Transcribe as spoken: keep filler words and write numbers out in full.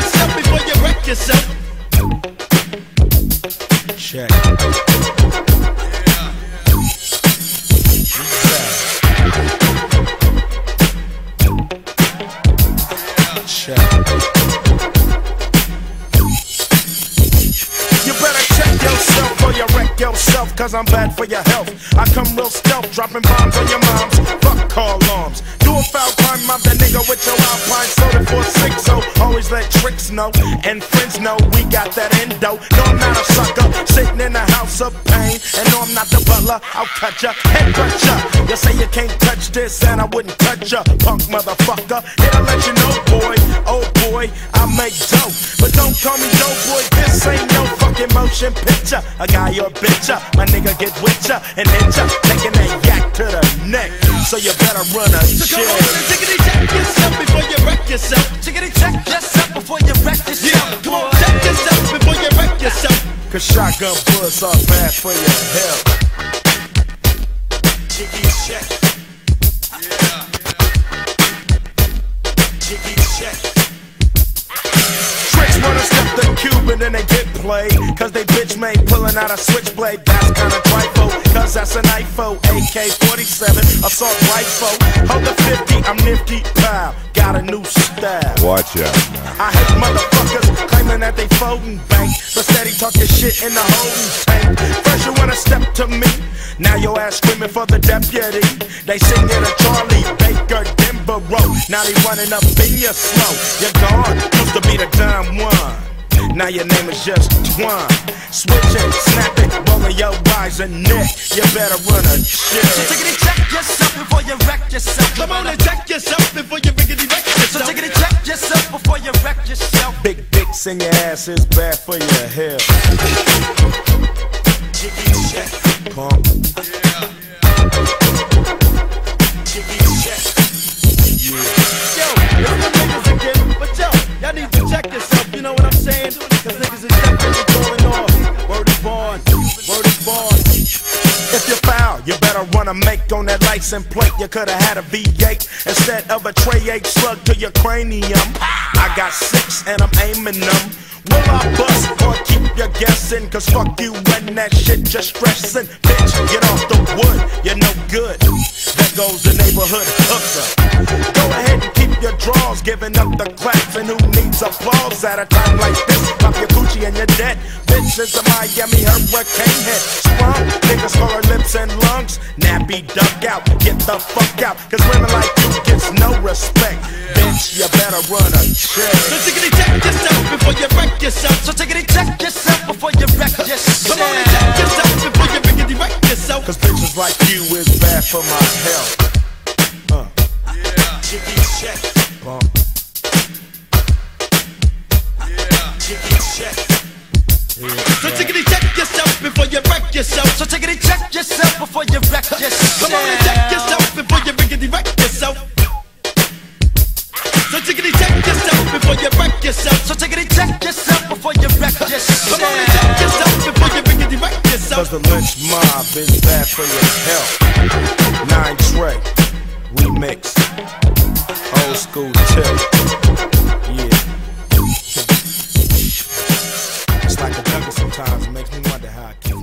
yourself before you wreck yourself. Check. Check. You better check yourself or you wreck yourself, cause I'm bad for your health. I come real stealth, dropping bombs on your moms. Fuck call alarms. Do a foul crime, I'm that nigga with your Alpine soda for six. So always let tricks know and friends know we got that endo. No, I'm not a sucker sitting in a house of pain. And no, I'm not the butler, I'll cut ya, head cut ya. You say you can't touch this and I wouldn't touch ya, punk motherfucker. Here to let you know, boy, oh boy, I make dope. But don't call me dope boy, this ain't no fucking motion picture. A guy or bitch ya, my nigga get with ya and hit ya, taking that yak to the neck. So you better run a So shit. come on and tickety check yourself before you wreck yourself. Tickety check yourself before you wreck yourself. Yeah, come on, check yourself before you wreck yourself. Cause shotgun bullets are bad for your health. Jiggy check. Yeah. Jiggy check. Tricks wanna step the cube and then they get played. Cause they bitch made pulling out a switchblade. That's kinda trifle, cause that's an I F O. A K forty-seven, assault rifle. Hold the fifty, I'm nifty, pow. Got a new style. Watch out now. I hate motherfuckers claiming that they folding bank, but steady talking shit in the holding tank. First you wanna step to me, now your ass screaming for the deputy. They sing it a Charlie Baker Denver Road. Now they running up in your slow. You're gone, used to be the dumb one. Now your name is just Twan. Switch it, snap it, rolling your eyes and neck. You better run a shit. So tickety check yourself before you wreck yourself. Come on and check yourself before you rickety wreck So yourself. tickety check yourself before you wreck yourself. Big dicks in your ass is bad for your health. Jiggy check, pump. Yeah. Jiggy check. Yeah. Yo, it's the niggas again, but yo, y'all need to check yourself, you know what I'm saying? Cause niggas is definitely going off. Word is born, word is born. If you foul, you better run a make on that license plate. You could've had a V eight instead of a tray eight slug to your cranium. I got six and I'm aiming them. Will I bust or keep you guessing? Cause fuck you and that shit just stressing. Bitch, get off the wood, you're no good. There goes the neighborhood hooker. Go ahead and keep your draws, giving up the claps. And who needs applause at a time like this? Pop your Gucci and you're dead. Bitch is a Miami hurricane head. Sprung, niggas call her lips and lungs. Nappy duck out, get the fuck out. Cause women like you gets no respect. Bitch, you better run a check. So tickety check yourself before you wreck yourself. So tickety check yourself before you wreck yourself. Come on and check yourself before you rickety wreck yourself. Cause bitches like you is bad for my health. Uh. Yeah. Jiggy check. Bump. Yeah. Jiggy check. Yeah. So tickety check yourself before you wreck yourself. So tickety check yourself before you wreck yourself. Come on and check yourself before you rickety wreck yourself. So tickety check yourself before you wreck yourself. So tickety check yourself before you wreck yourself. Come on and check yourself before you rickety wreck yourself. Cause the lynch mob is bad for your health. Nine Trey, remix. Old school tip. Yeah. It's like a jungle sometimes, it makes me wonder how I keep